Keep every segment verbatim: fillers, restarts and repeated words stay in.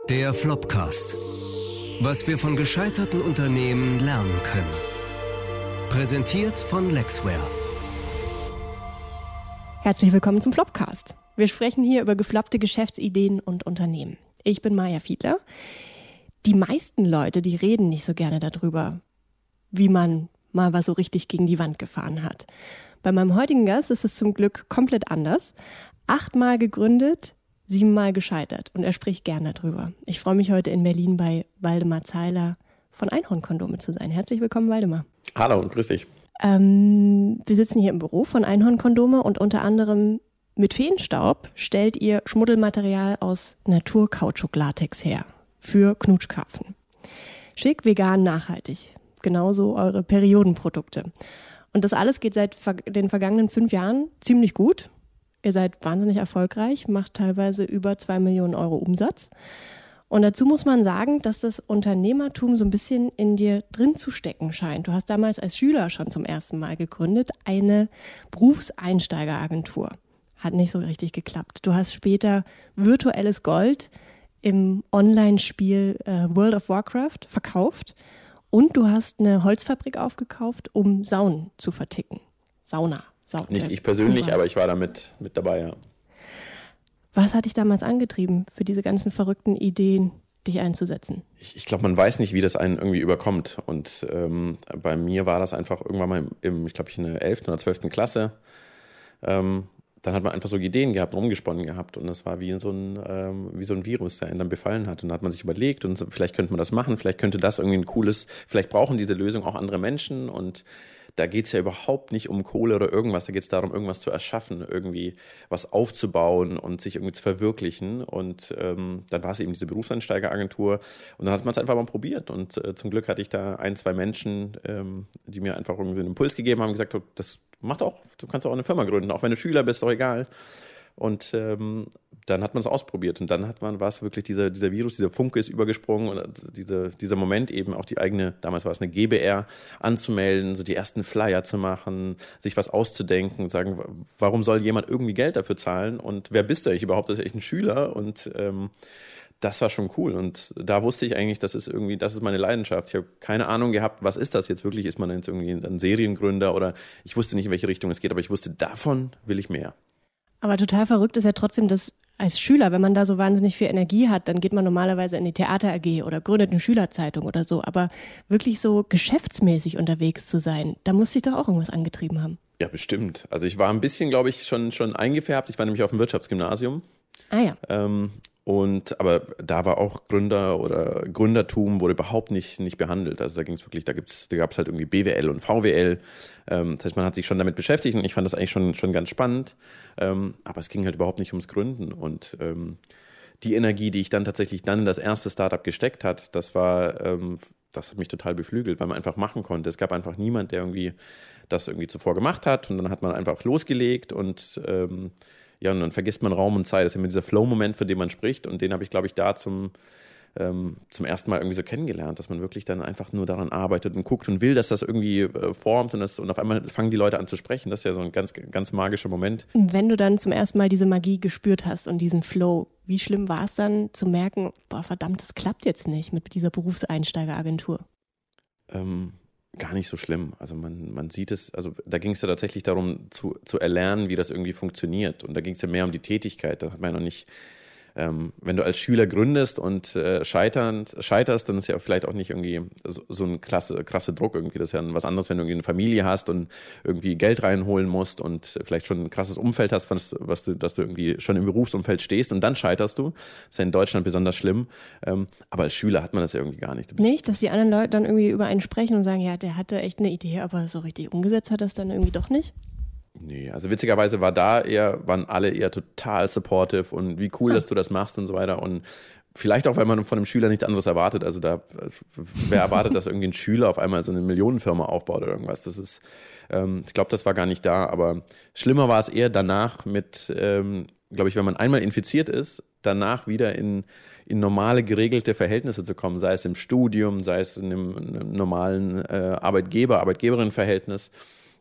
Der Flopcast. Was wir von gescheiterten Unternehmen lernen können. Präsentiert von Lexware. Herzlich willkommen zum Flopcast. Wir sprechen hier über gefloppte Geschäftsideen und Unternehmen. Ich bin Maja Fiedler. Die meisten Leute, die reden nicht so gerne darüber, wie man mal was so richtig gegen die Wand gefahren hat. Bei meinem heutigen Gast ist es zum Glück komplett anders. Achtmal gegründet, siebenmal gescheitert und er spricht gerne darüber. Ich freue mich heute in Berlin bei Waldemar Zeiler von Einhorn-Kondome zu sein. Herzlich willkommen, Waldemar. Hallo und grüß dich. Ähm, wir sitzen hier im Büro von Einhorn-Kondome und unter anderem mit Feenstaub stellt ihr Schmuddelmaterial aus Naturkautschuk-Latex her für Knutschkarpfen. Schick, vegan, nachhaltig. Genauso eure Periodenprodukte. Und das alles geht seit den vergangenen fünf Jahren ziemlich gut. Ihr seid wahnsinnig erfolgreich, macht teilweise über zwei Millionen Euro Umsatz. Und dazu muss man sagen, dass das Unternehmertum so ein bisschen in dir drin zu stecken scheint. Du hast damals als Schüler schon zum ersten Mal gegründet, eine Berufseinsteigeragentur. Hat nicht so richtig geklappt. Du hast später virtuelles Gold im Online-Spiel äh, World of Warcraft verkauft und du hast eine Holzfabrik aufgekauft, um Saunen zu verticken. Sauna. Sau- Nicht ich persönlich, aber ich war da mit, mit dabei, ja. Was hat dich damals angetrieben, für diese ganzen verrückten Ideen dich einzusetzen? Ich, ich glaube, man weiß nicht, wie das einen irgendwie überkommt. Und ähm, bei mir war das einfach irgendwann mal im, ich glaube, ich in der elften oder zwölften Klasse. Ähm, dann hat man einfach so Ideen gehabt, rumgesponnen gehabt. Und das war wie so ein, ähm, wie so ein Virus, der einen dann befallen hat. Und da hat man sich überlegt, und so, vielleicht könnte man das machen, vielleicht könnte das irgendwie ein cooles, vielleicht brauchen diese Lösung auch andere Menschen. Und da geht es ja überhaupt nicht um Kohle oder irgendwas, da geht es darum, irgendwas zu erschaffen, irgendwie was aufzubauen und sich irgendwie zu verwirklichen. Und ähm, dann war es eben diese Berufseinsteigeragentur und dann hat man es einfach mal probiert. Und äh, zum Glück hatte ich da ein, zwei Menschen, ähm, die mir einfach irgendwie einen Impuls gegeben haben, gesagt, das macht auch, du kannst auch eine Firma gründen, auch wenn du Schüler bist, auch egal. Und ähm, dann hat man es ausprobiert und dann hat man, war es wirklich dieser, dieser Virus, dieser Funke ist übergesprungen und diese, dieser Moment eben auch die eigene, damals war es eine G b R, anzumelden, so die ersten Flyer zu machen, sich was auszudenken und sagen, warum soll jemand irgendwie Geld dafür zahlen und wer bist du? Ich überhaupt, das ist echt ein Schüler und ähm, das war schon cool und da wusste ich eigentlich, das ist irgendwie, das ist meine Leidenschaft. Ich habe keine Ahnung gehabt, was ist das jetzt wirklich? Ist man jetzt irgendwie ein Seriengründer oder ich wusste nicht, in welche Richtung es geht, aber ich wusste, davon will ich mehr. Aber total verrückt ist ja trotzdem, dass als Schüler, wenn man da so wahnsinnig viel Energie hat, dann geht man normalerweise in die Theater-A G oder gründet eine Schülerzeitung oder so. Aber wirklich so geschäftsmäßig unterwegs zu sein, da muss sich doch auch irgendwas angetrieben haben. Ja, bestimmt. Also ich war ein bisschen, glaube ich, schon, schon eingefärbt. Ich war nämlich auf dem Wirtschaftsgymnasium. Ah ja. Ähm, und aber da war auch Gründer oder Gründertum wurde überhaupt nicht, nicht behandelt. Also da ging es wirklich, da gibt's, da gab es halt irgendwie B W L und V W L. Ähm, das heißt, man hat sich schon damit beschäftigt und ich fand das eigentlich schon, schon ganz spannend. Ähm, aber es ging halt überhaupt nicht ums Gründen. Und ähm, die Energie, die ich dann tatsächlich dann in das erste Startup gesteckt hat, das war, ähm, das hat mich total beflügelt, weil man einfach machen konnte. Es gab einfach niemand, der irgendwie das irgendwie zuvor gemacht hat und dann hat man einfach losgelegt und ähm, ja, und dann vergisst man Raum und Zeit. Das ist immer dieser Flow-Moment, von dem man spricht. Und den habe ich, glaube ich, da zum, ähm, zum ersten Mal irgendwie so kennengelernt, dass man wirklich dann einfach nur daran arbeitet und guckt und will, dass das irgendwie äh, formt. Und, das, und auf einmal fangen die Leute an zu sprechen. Das ist ja so ein ganz, ganz magischer Moment. Wenn du dann zum ersten Mal diese Magie gespürt hast und diesen Flow, wie schlimm war es dann zu merken, boah, verdammt, das klappt jetzt nicht mit dieser Berufseinsteigeragentur? Ähm, Gar nicht so schlimm. Also man, man sieht es, also da ging es ja tatsächlich darum zu, zu erlernen, wie das irgendwie funktioniert. Und da ging es ja mehr um die Tätigkeit. Da hat man ja noch nicht, ähm, wenn du als Schüler gründest und äh, scheiternd, scheiterst, dann ist ja vielleicht auch nicht irgendwie so, so ein klasse, krasse Druck irgendwie. Das ist ja was anderes, wenn du irgendwie eine Familie hast und irgendwie Geld reinholen musst und vielleicht schon ein krasses Umfeld hast, was, was du, dass du irgendwie schon im Berufsumfeld stehst und dann scheiterst du. Das ist ja in Deutschland besonders schlimm. Ähm, aber als Schüler hat man das ja irgendwie gar nicht. Nicht, dass die anderen Leute dann irgendwie über einen sprechen und sagen, ja, der hatte echt eine Idee, aber so richtig umgesetzt hat das dann irgendwie doch nicht? Nee, also witzigerweise war da eher, waren alle eher total supportive und wie cool, dass du das machst und so weiter und vielleicht auch, weil man von einem Schüler nichts anderes erwartet, also da, wer erwartet, dass irgendwie ein Schüler auf einmal so eine Millionenfirma aufbaut oder irgendwas, das ist, ähm, ich glaube, das war gar nicht da, aber schlimmer war es eher danach mit, ähm, glaube ich, wenn man einmal infiziert ist, danach wieder in, in normale, geregelte Verhältnisse zu kommen, sei es im Studium, sei es in einem, einem normalen äh, Arbeitgeber, Arbeitgeberin-Verhältnis.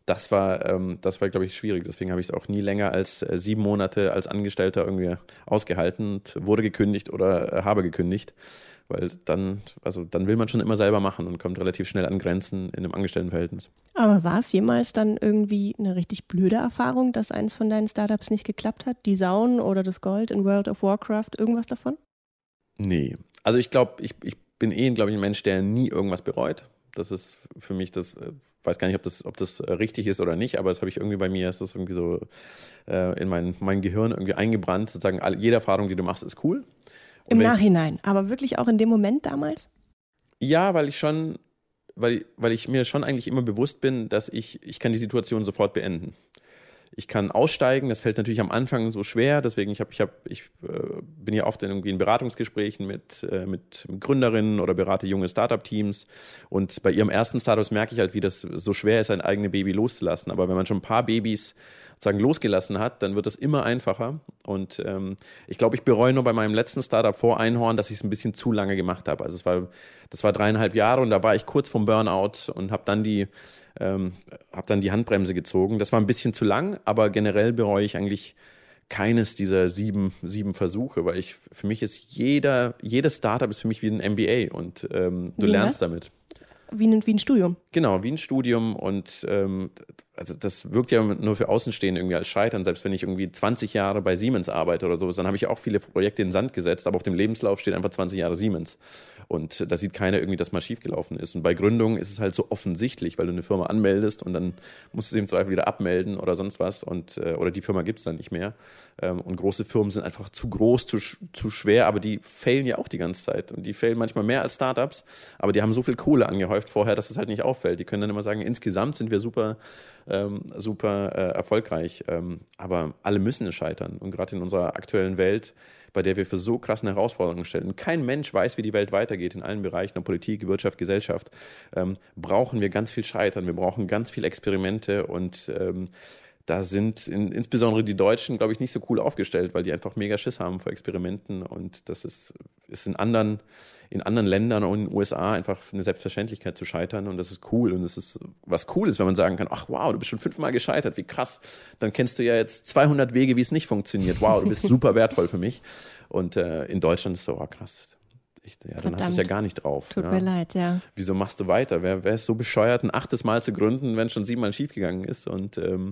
das war, ähm, das war, glaube ich, schwierig. Deswegen habe ich es auch nie länger als äh, sieben Monate als Angestellter irgendwie ausgehalten und wurde gekündigt oder äh, habe gekündigt. Weil dann, also dann will man schon immer selber machen und kommt relativ schnell an Grenzen in einem Angestelltenverhältnis. Aber war es jemals dann irgendwie eine richtig blöde Erfahrung, dass eins von deinen Startups nicht geklappt hat? Die Sauen oder das Gold in World of Warcraft, irgendwas davon? Nee. Also ich glaube, ich, ich bin eh, glaube ich, ein Mensch, der nie irgendwas bereut. Das ist für mich, das weiß gar nicht, ob das, ob das richtig ist oder nicht, aber das habe ich irgendwie bei mir, ist das irgendwie so äh, in mein, mein Gehirn irgendwie eingebrannt, sozusagen, all, jede Erfahrung, die du machst, ist cool. Im Nachhinein, aber wirklich auch in dem Moment damals? Ja, weil ich schon, weil, weil ich mir schon eigentlich immer bewusst bin, dass ich, ich kann die Situation sofort beenden. Ich kann aussteigen, das fällt natürlich am Anfang so schwer, deswegen ich, hab, ich, hab, ich äh, bin ja oft in, irgendwie in Beratungsgesprächen mit, äh, mit Gründerinnen oder berate junge Startup-Teams und bei ihrem ersten Startup merke ich halt, wie das so schwer ist, sein eigenes Baby loszulassen, aber wenn man schon ein paar Babys sozusagen losgelassen hat, dann wird es immer einfacher und ähm, ich glaube, ich bereue nur bei meinem letzten Startup vor Einhorn, dass ich es ein bisschen zu lange gemacht habe, also es war, das war dreieinhalb Jahre und da war ich kurz vom Burnout und habe dann die Ähm, habe dann die Handbremse gezogen. Das war ein bisschen zu lang, aber generell bereue ich eigentlich keines dieser sieben, sieben Versuche, weil ich, für mich ist jeder, jedes Startup ist für mich wie ein M B A und ähm, du wie lernst was? damit. Wie ein, wie ein Studium. Genau, wie ein Studium und ähm, also das wirkt ja nur für Außenstehende irgendwie als Scheitern. Selbst wenn ich irgendwie zwanzig Jahre bei Siemens arbeite oder sowas, dann habe ich auch viele Projekte in den Sand gesetzt, aber auf dem Lebenslauf steht einfach zwanzig Jahre Siemens. Und da sieht keiner irgendwie, dass mal schiefgelaufen ist. Und bei Gründung ist es halt so offensichtlich, weil du eine Firma anmeldest und dann musst du sie im Zweifel wieder abmelden oder sonst was und äh, oder die Firma gibt es dann nicht mehr. Ähm, und große Firmen sind einfach zu groß, zu, zu schwer, aber die failen ja auch die ganze Zeit. Und die failen manchmal mehr als Startups, aber die haben so viel Kohle angehäuft vorher, dass es halt nicht auffällt. Die können dann immer sagen, insgesamt sind wir super, ähm, super äh, erfolgreich. Ähm, aber alle müssen es scheitern. Und gerade in unserer aktuellen Welt, bei der wir für so krassen Herausforderungen stellen. Kein Mensch weiß, wie die Welt weitergeht in allen Bereichen der Politik, Wirtschaft, Gesellschaft. Ähm, brauchen wir ganz viel Scheitern, wir brauchen ganz viel Experimente und ähm, da sind in, insbesondere die Deutschen, glaube ich, nicht so cool aufgestellt, weil die einfach mega Schiss haben vor Experimenten und das ist, ist in anderen, in anderen Ländern und in den U S A einfach eine Selbstverständlichkeit zu scheitern und das ist cool und das ist was Cooles, wenn man sagen kann, ach wow, du bist schon fünfmal gescheitert, wie krass, dann kennst du ja jetzt zweihundert Wege, wie es nicht funktioniert, wow, du bist super wertvoll für mich und äh, in Deutschland ist so, oh krass, ich, ja, dann Verdammt. hast du es ja gar nicht drauf. Tut ja. mir leid, ja. Wieso machst du weiter? Wer, wer ist so bescheuert, ein achtes Mal zu gründen, wenn es schon siebenmal schiefgegangen ist und ähm,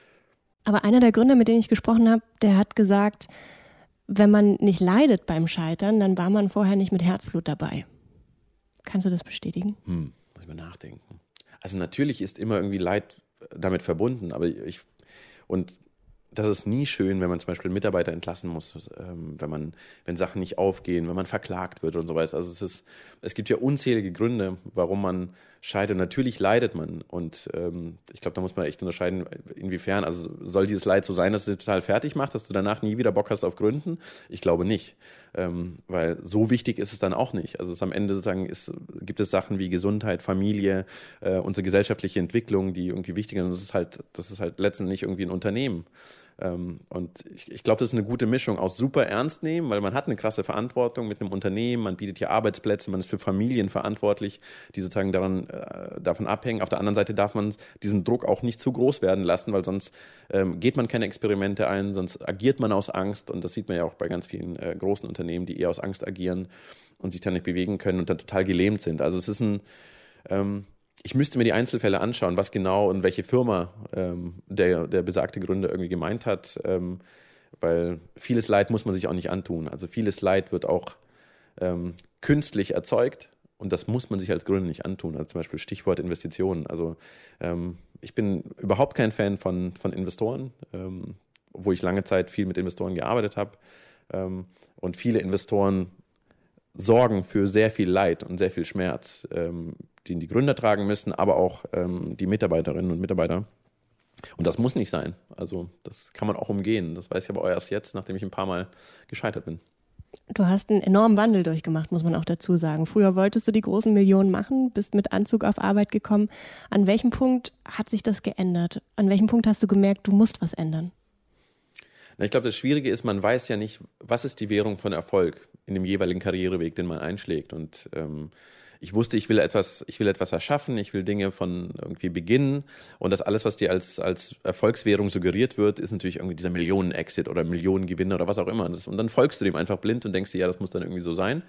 Aber einer der Gründer, mit denen ich gesprochen habe, der hat gesagt, wenn man nicht leidet beim Scheitern, dann war man vorher nicht mit Herzblut dabei. Kannst du das bestätigen? Hm, muss ich mal nachdenken. Also natürlich ist immer irgendwie Leid damit verbunden, aber ich, und das ist nie schön, wenn man zum Beispiel einen Mitarbeiter entlassen muss, ähm, wenn man, wenn Sachen nicht aufgehen, wenn man verklagt wird und so weiter. Also es ist, es gibt ja unzählige Gründe, warum man scheitert. Natürlich leidet man und ähm, ich glaube, da muss man echt unterscheiden, inwiefern. Also soll dieses Leid so sein, dass es dich total fertig macht, dass du danach nie wieder Bock hast auf Gründen? Ich glaube nicht, ähm, weil so wichtig ist es dann auch nicht. Also es am Ende sozusagen ist, gibt es Sachen wie Gesundheit, Familie, äh, unsere gesellschaftliche Entwicklung, die irgendwie wichtig sind. Und das ist halt, das ist halt letztendlich irgendwie ein Unternehmen. Ähm, und ich, ich glaube, das ist eine gute Mischung aus super ernst nehmen, weil man hat eine krasse Verantwortung mit einem Unternehmen, man bietet hier Arbeitsplätze, man ist für Familien verantwortlich, die sozusagen daran, äh, davon abhängen. Auf der anderen Seite darf man diesen Druck auch nicht zu groß werden lassen, weil sonst ähm, geht man keine Experimente ein, sonst agiert man aus Angst und das sieht man ja auch bei ganz vielen äh, großen Unternehmen, die eher aus Angst agieren und sich dann nicht bewegen können und dann total gelähmt sind. Also es ist ein ähm, Ich müsste mir die Einzelfälle anschauen, was genau und welche Firma ähm, der, der besagte Gründer irgendwie gemeint hat, ähm, weil vieles Leid muss man sich auch nicht antun. Also vieles Leid wird auch ähm, künstlich erzeugt und das muss man sich als Gründer nicht antun. Also zum Beispiel Stichwort Investitionen. Also ähm, ich bin überhaupt kein Fan von, von Investoren, ähm, obwohl ich lange Zeit viel mit Investoren gearbeitet habe ähm, und viele Investoren sorgen für sehr viel Leid und sehr viel Schmerz, ähm, den die Gründer tragen müssen, aber auch ähm, die Mitarbeiterinnen und Mitarbeiter. Und das muss nicht sein. Also das kann man auch umgehen. Das weiß ich aber erst jetzt, nachdem ich ein paar Mal gescheitert bin. Du hast einen enormen Wandel durchgemacht, muss man auch dazu sagen. Früher wolltest du die großen Millionen machen, bist mit Anzug auf Arbeit gekommen. An welchem Punkt hat sich das geändert? An welchem Punkt hast du gemerkt, du musst was ändern? Na, ich glaube, das Schwierige ist, man weiß ja nicht, was ist die Währung von Erfolg in dem jeweiligen Karriereweg, den man einschlägt. Und ähm, ich wusste, ich will etwas, ich will etwas erschaffen, ich will Dinge von irgendwie beginnen und das alles, was dir als, als Erfolgswährung suggeriert wird, ist natürlich irgendwie dieser Millionen-Exit oder Millionengewinne oder was auch immer. Und dann folgst du dem einfach blind und denkst dir, ja, das muss dann irgendwie so sein.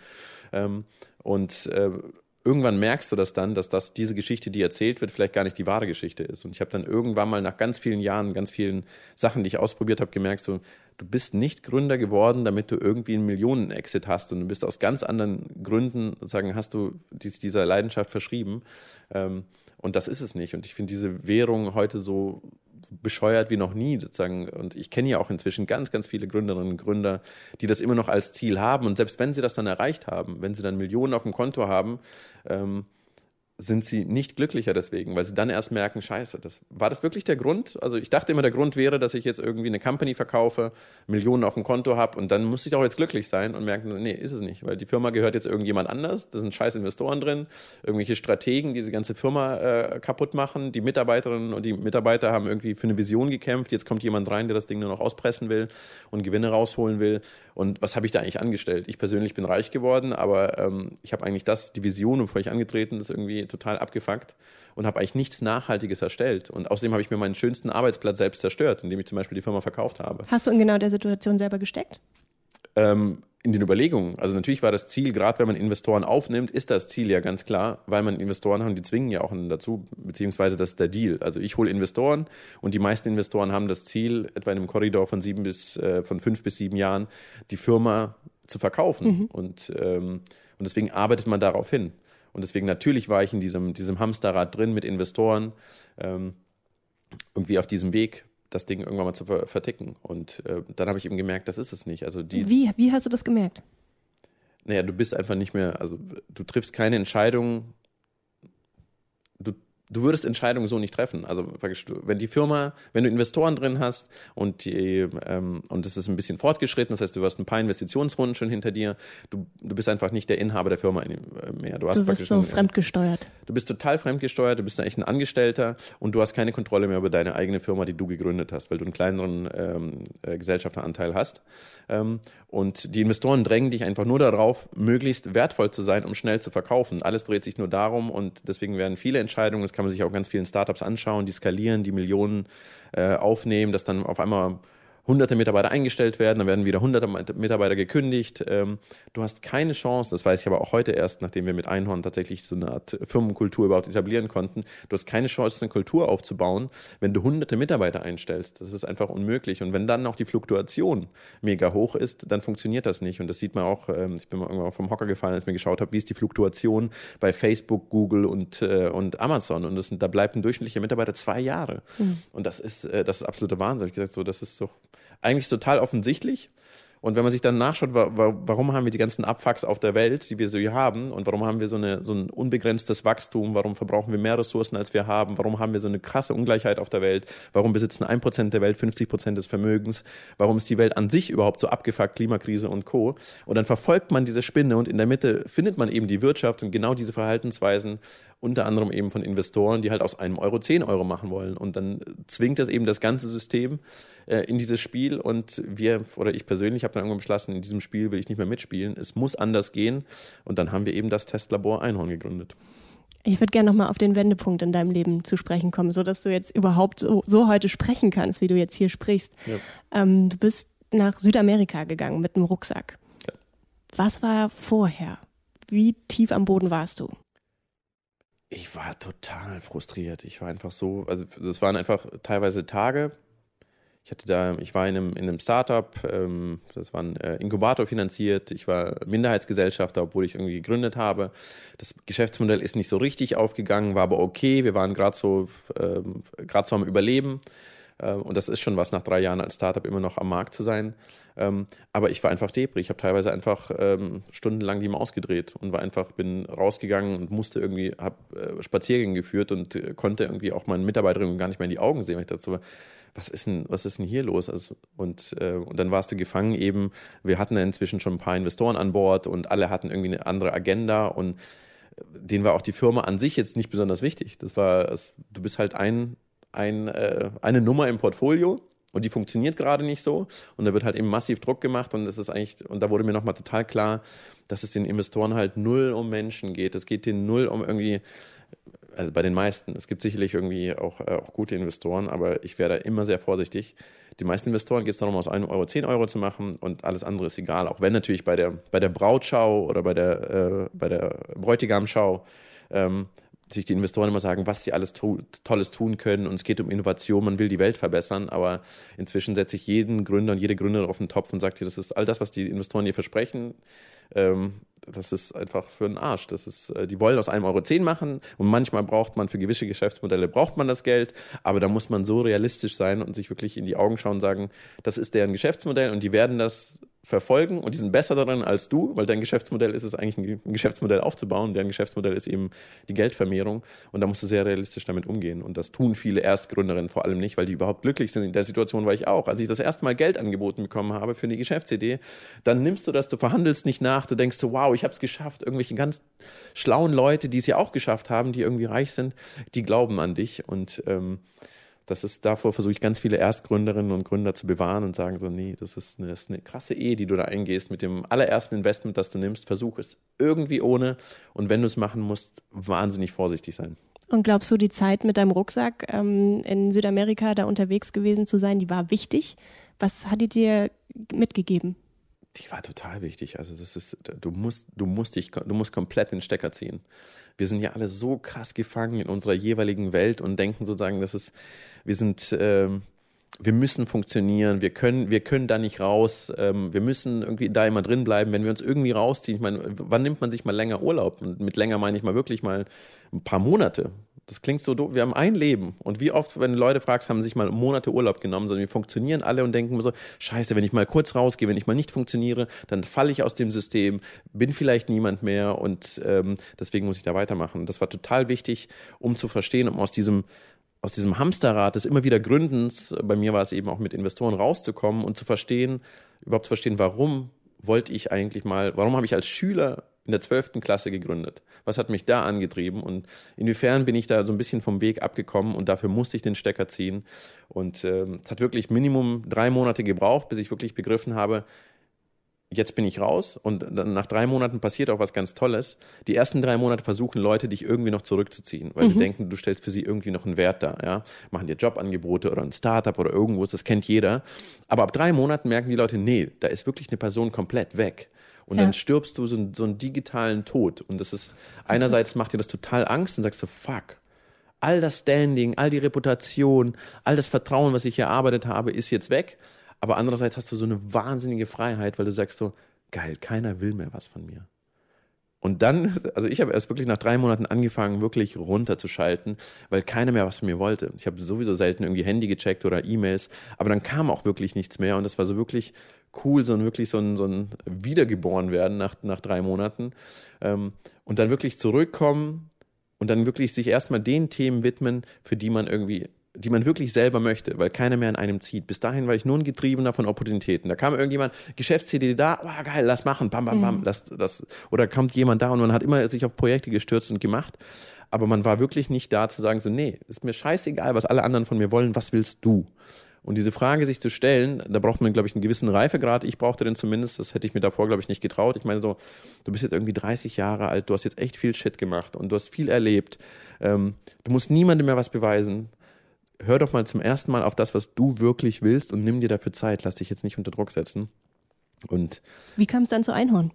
Und irgendwann merkst du das dann, dass das diese Geschichte, die erzählt wird, vielleicht gar nicht die wahre Geschichte ist. Und ich habe dann irgendwann mal nach ganz vielen Jahren, ganz vielen Sachen, die ich ausprobiert habe, gemerkt, so, du bist nicht Gründer geworden, damit du irgendwie einen Millionen-Exit hast. Und du bist aus ganz anderen Gründen, sagen, hast du dies, dieser Leidenschaft verschrieben. Und das ist es nicht. Und ich finde diese Währung heute so bescheuert wie noch nie, sozusagen. Und ich kenne ja auch inzwischen ganz, ganz viele Gründerinnen und Gründer, die das immer noch als Ziel haben. Und selbst wenn sie das dann erreicht haben, wenn sie dann Millionen auf dem Konto haben, ähm, sind sie nicht glücklicher deswegen, weil sie dann erst merken, scheiße, das, war das wirklich der Grund? Also ich dachte immer, der Grund wäre, dass ich jetzt irgendwie eine Company verkaufe, Millionen auf dem Konto habe und dann muss ich doch jetzt glücklich sein und merken, nee, ist es nicht, weil die Firma gehört jetzt irgendjemand anders, da sind scheiß Investoren drin, irgendwelche Strategen, die diese ganze Firma äh, kaputt machen, die Mitarbeiterinnen und die Mitarbeiter haben irgendwie für eine Vision gekämpft, jetzt kommt jemand rein, der das Ding nur noch auspressen will und Gewinne rausholen will und was habe ich da eigentlich angestellt? Ich persönlich bin reich geworden, aber ähm, ich habe eigentlich das, die Vision, bevor ich angetreten ist, irgendwie total abgefuckt und habe eigentlich nichts Nachhaltiges erstellt. Und außerdem habe ich mir meinen schönsten Arbeitsplatz selbst zerstört, indem ich zum Beispiel die Firma verkauft habe. Hast du in genau der Situation selber gesteckt? Ähm, in den Überlegungen. Also natürlich war das Ziel, gerade wenn man Investoren aufnimmt, ist das Ziel ja ganz klar, weil man Investoren hat, die zwingen ja auch dazu, beziehungsweise das ist der Deal. Also ich hole Investoren und die meisten Investoren haben das Ziel, etwa in einem Korridor von sieben bis, äh, von fünf bis sieben Jahren, die Firma zu verkaufen. Mhm. Und, ähm, und deswegen arbeitet man darauf hin. Und deswegen natürlich war ich in diesem, diesem Hamsterrad drin mit Investoren, ähm, irgendwie auf diesem Weg, das Ding irgendwann mal zu ver- verticken. Und äh, dann habe ich eben gemerkt, das ist es nicht. Also die, wie, wie hast du das gemerkt? Naja, du bist einfach nicht mehr, also du triffst keine Entscheidung, du Du würdest Entscheidungen so nicht treffen. Also praktisch, wenn die Firma, wenn du Investoren drin hast und die, ähm, und es ist ein bisschen fortgeschritten, das heißt, du hast ein paar Investitionsrunden schon hinter dir, du, du bist einfach nicht der Inhaber der Firma mehr. Du, hast du bist so ein, fremdgesteuert. Du bist total fremdgesteuert, du bist echt ein Angestellter und du hast keine Kontrolle mehr über deine eigene Firma, die du gegründet hast, weil du einen kleineren ähm, äh, Gesellschafteranteil hast. Ähm, und die Investoren drängen dich einfach nur darauf, möglichst wertvoll zu sein, um schnell zu verkaufen. Alles dreht sich nur darum und deswegen werden viele Entscheidungen, das kann man sich auch ganz vielen Startups anschauen, die skalieren, die Millionen äh, aufnehmen, dass dann auf einmal hunderte Mitarbeiter eingestellt werden, dann werden wieder hunderte Mitarbeiter gekündigt. Ähm, du hast keine Chance, das weiß ich aber auch heute erst, nachdem wir mit Einhorn tatsächlich so eine Art Firmenkultur überhaupt etablieren konnten, du hast keine Chance, eine Kultur aufzubauen, wenn du hunderte Mitarbeiter einstellst. Das ist einfach unmöglich. Und wenn dann noch die Fluktuation mega hoch ist, dann funktioniert das nicht. Und das sieht man auch, ähm, ich bin mal irgendwann vom Hocker gefallen, als ich mir geschaut habe, wie ist die Fluktuation bei Facebook, Google und, äh, und Amazon. Und das sind, da bleibt ein durchschnittlicher Mitarbeiter zwei Jahre. Mhm. Und das ist, äh, das ist absoluter Wahnsinn. Ich habe gesagt, so, das ist doch eigentlich total offensichtlich. Und wenn man sich dann nachschaut, wa- wa- warum haben wir die ganzen Abfucks auf der Welt, die wir so hier haben, und warum haben wir so, eine, so ein unbegrenztes Wachstum, warum verbrauchen wir mehr Ressourcen, als wir haben, warum haben wir so eine krasse Ungleichheit auf der Welt, warum besitzen ein Prozent der Welt fünfzig Prozent des Vermögens, warum ist die Welt an sich überhaupt so abgefuckt, Klimakrise und Co. Und dann verfolgt man diese Spinne und in der Mitte findet man eben die Wirtschaft und genau diese Verhaltensweisen, unter anderem eben von Investoren, die halt aus einem Euro zehn Euro machen wollen. Und dann zwingt das eben das ganze System äh, in dieses Spiel. Und wir, oder ich persönlich, habe dann irgendwann beschlossen, in diesem Spiel will ich nicht mehr mitspielen. Es muss anders gehen. Und dann haben wir eben das Testlabor Einhorn gegründet. Ich würde gerne nochmal auf den Wendepunkt in deinem Leben zu sprechen kommen, sodass du jetzt überhaupt so, so heute sprechen kannst, wie du jetzt hier sprichst. Ja. Ähm, du bist nach Südamerika gegangen mit einem Rucksack. Ja. Was war vorher? Wie tief am Boden warst du? Ich war total frustriert. Ich war einfach so, also das waren einfach teilweise Tage. Ich hatte da, ich war in einem, in einem Startup, ähm, das war ein äh, Inkubator finanziert. Ich war Minderheitsgesellschafter, obwohl ich irgendwie gegründet habe. Das Geschäftsmodell ist nicht so richtig aufgegangen, war aber okay. Wir waren gerade so, ähm, gerade so am Überleben. Und das ist schon was, nach drei Jahren als Startup immer noch am Markt zu sein. Aber ich war einfach depri. Ich habe teilweise einfach stundenlang die Maus gedreht und war einfach, bin rausgegangen und musste irgendwie, habe Spaziergänge geführt und konnte irgendwie auch meinen Mitarbeiterinnen gar nicht mehr in die Augen sehen, weil ich dazu war, was ist denn, was ist denn hier los? Also, und, und dann warst du gefangen eben. Wir hatten ja inzwischen schon ein paar Investoren an Bord und alle hatten irgendwie eine andere Agenda und denen war auch die Firma an sich jetzt nicht besonders wichtig. Das war, du bist halt ein Ein, äh, eine Nummer im Portfolio Und die funktioniert gerade nicht so. Und da wird halt eben massiv Druck gemacht. Und das ist eigentlich, und da wurde mir nochmal total klar, dass es den Investoren halt null um Menschen geht. Es geht denen null um irgendwie, also bei den meisten. Es gibt sicherlich irgendwie auch, äh, auch gute Investoren, aber ich wäre da immer sehr vorsichtig. Die meisten Investoren geht es darum, aus einem Euro zehn Euro zu machen und alles andere ist egal. Auch wenn natürlich bei der, bei der Brautschau oder bei der, äh, bei der Bräutigamschau ähm, sich die Investoren immer sagen, was sie alles tu- Tolles tun können und es geht um Innovation, man will die Welt verbessern, aber inzwischen setze ich jeden Gründer und jede Gründerin auf den Topf und sage dir, das ist all das, was die Investoren dir versprechen, ähm, das ist einfach für den Arsch. Das ist, die wollen aus einem Euro zehn machen und manchmal braucht man für gewisse Geschäftsmodelle braucht man das Geld, aber da muss man so realistisch sein und sich wirklich in die Augen schauen und sagen, das ist deren Geschäftsmodell und die werden das verfolgen und die sind besser darin als du, weil dein Geschäftsmodell ist es eigentlich ein Geschäftsmodell aufzubauen, deren Geschäftsmodell ist eben die Geldvermehrung und da musst du sehr realistisch damit umgehen und das tun viele Erstgründerinnen vor allem nicht, weil die überhaupt glücklich sind. In der Situation war ich auch. Als ich das erste Mal Geld angeboten bekommen habe für eine Geschäftsidee, dann nimmst du das, du verhandelst nicht nach, du denkst so, wow, ich habe es geschafft, irgendwelche ganz schlauen Leute, die es ja auch geschafft haben, die irgendwie reich sind, die glauben an dich und ähm, das ist, davor versuche ich ganz viele Erstgründerinnen und Gründer zu bewahren und sagen so, nee, das ist eine, das ist eine krasse Ehe, die du da eingehst mit dem allerersten Investment, das du nimmst. Versuch es irgendwie ohne und wenn du es machen musst, wahnsinnig vorsichtig sein. Und glaubst du, die Zeit mit deinem Rucksack ähm, in Südamerika da unterwegs gewesen zu sein, die war wichtig? Was hat die dir mitgegeben? Die war total wichtig. Also das ist, du musst, du musst dich, du musst komplett den Stecker ziehen. Wir sind ja alle so krass gefangen in unserer jeweiligen Welt und denken sozusagen, das ist, wir sind, ähm, wir müssen funktionieren, wir können, wir können da nicht raus, ähm, wir müssen irgendwie da immer drin bleiben, wenn wir uns irgendwie rausziehen. Ich meine, wann nimmt man sich mal länger Urlaub? Und mit länger meine ich mal wirklich mal ein paar Monate. Das klingt so doof. Wir haben ein Leben. Und wie oft, wenn du Leute fragst, haben sie sich mal Monate Urlaub genommen, sondern wir funktionieren alle und denken so, scheiße, wenn ich mal kurz rausgehe, wenn ich mal nicht funktioniere, dann falle ich aus dem System, bin vielleicht niemand mehr und ähm, deswegen muss ich da weitermachen. Das war total wichtig, um zu verstehen, um aus diesem aus diesem Hamsterrad des immer wieder Gründens, bei mir war es eben auch mit Investoren rauszukommen und zu verstehen, überhaupt zu verstehen, warum wollte ich eigentlich mal, warum habe ich als Schüler in der zwölften Klasse gegründet? Was hat mich da angetrieben und inwiefern bin ich da so ein bisschen vom Weg abgekommen und dafür musste ich den Stecker ziehen und ähm, es hat wirklich Minimum drei Monate gebraucht, bis ich wirklich begriffen habe, jetzt bin ich raus und dann nach drei Monaten passiert auch was ganz Tolles. Die ersten drei Monate versuchen Leute, dich irgendwie noch zurückzuziehen, weil mhm. sie denken, du stellst für sie irgendwie noch einen Wert dar. Ja? Machen dir Jobangebote oder ein Startup oder irgendwas, das kennt jeder. Aber ab drei Monaten merken die Leute, nee, da ist wirklich eine Person komplett weg. Und ja. dann stirbst du so, so einen digitalen Tod. Und das ist, einerseits macht dir das total Angst und sagst du, fuck, all das Standing, all die Reputation, all das Vertrauen, was ich hier erarbeitet habe, ist jetzt weg. Aber andererseits hast du so eine wahnsinnige Freiheit, weil du sagst so, geil, keiner will mehr was von mir. Und dann, also ich habe erst wirklich nach drei Monaten angefangen, wirklich runterzuschalten, weil keiner mehr was von mir wollte. Ich habe sowieso selten irgendwie Handy gecheckt oder E-Mails, aber dann kam auch wirklich nichts mehr und das war so wirklich cool, so ein wirklich so ein, so ein Wiedergeboren werden nach, nach drei Monaten und dann wirklich zurückkommen und dann wirklich sich erstmal den Themen widmen, für die man irgendwie die man wirklich selber möchte, weil keiner mehr an einem zieht. Bis dahin war ich nur ein Getriebener von Opportunitäten. Da kam irgendjemand, Geschäftsidee da, oh, geil, lass machen, bam, bam, bam. Mhm. Lass, das, oder kommt jemand da und man hat immer sich auf Projekte gestürzt und gemacht. Aber man war wirklich nicht da zu sagen, so, nee, ist mir scheißegal, was alle anderen von mir wollen, was willst du? Und diese Frage sich zu stellen, da braucht man, glaube ich, einen gewissen Reifegrad. Ich brauchte den zumindest, das hätte ich mir davor, glaube ich, nicht getraut. Ich meine so, du bist jetzt irgendwie dreißig Jahre alt, du hast jetzt echt viel Shit gemacht und du hast viel erlebt. Ähm, du musst niemandem mehr was beweisen. Hör doch mal zum ersten Mal auf das, was du wirklich willst und nimm dir dafür Zeit. Lass dich jetzt nicht unter Druck setzen. Und wie kam es dann zu Einhorn?